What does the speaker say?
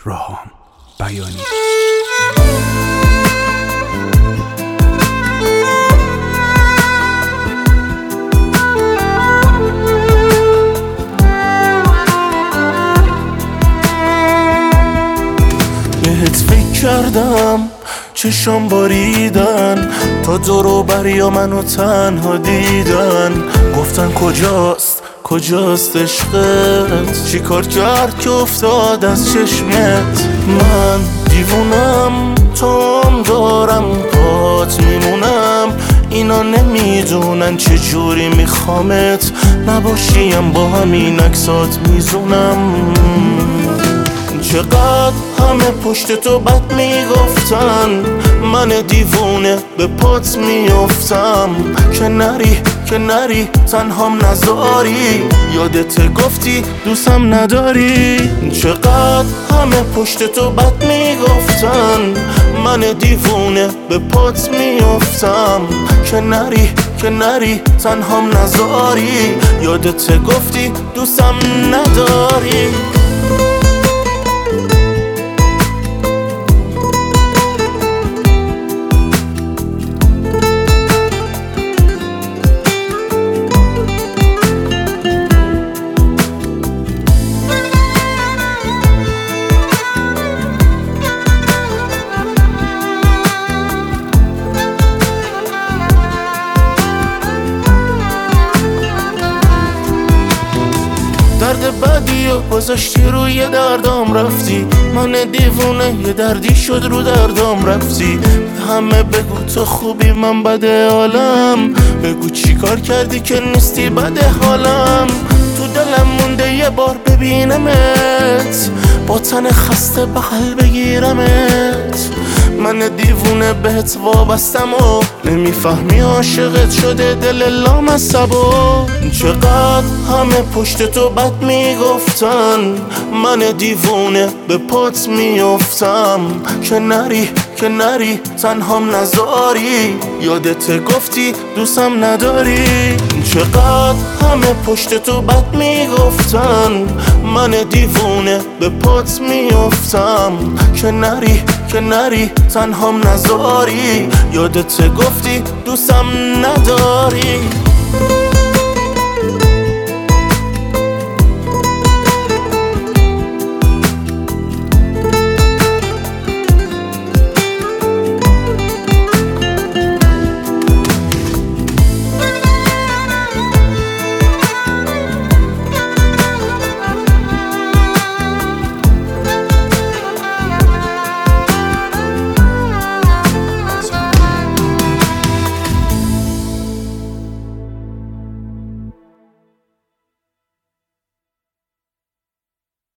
راهام بیانی. بهت فکر کردم چشام باریدن تا دورو بریا منو تنها دیدن، گفتن کجاست عشقت، چی کار کرد که افتاد از چشمت. من دیوونم توام دارم پات میمونم، اینا نمیدونن چجوری میخوامت، نباشیم با همین عکسات میزونم. چقدر همه پشت تو بد میگفتن، من دیوونه به پات میافتم. که نری تنهام نذاری، یادت گفتی دوستم نداری. چقدر همه پشت تو بد میگفتن، من دیوونه به پات میافتم. که نری تنهام نذاری، یادت گفتی دوستم نداری. درد بدی و گذاشتی روی دردام رفتی، من دیوونه یه دردی شد رو دردام رفتی. همه بگو تو خوبی من بده حالم، بگو چی کار کردی که نیستی بده حالم. تو دلم مونده یه بار ببینمت، با تن خسته بغل بگیرمت. من دیوونه بهت وابستم و نمیفهمی عاشقت شده دل لامصبو. چقدر همه پشت تو بد میگفتن، من دیوونه به پات میافتم. که نری تنهام نذاری، یادت گفتی دوستم نداری. چقدر همه پشت تو بد میگفتن، من دیوونه به پات میافتم. که نری تنهام نذاری، یادت گفتی دوستم نداری.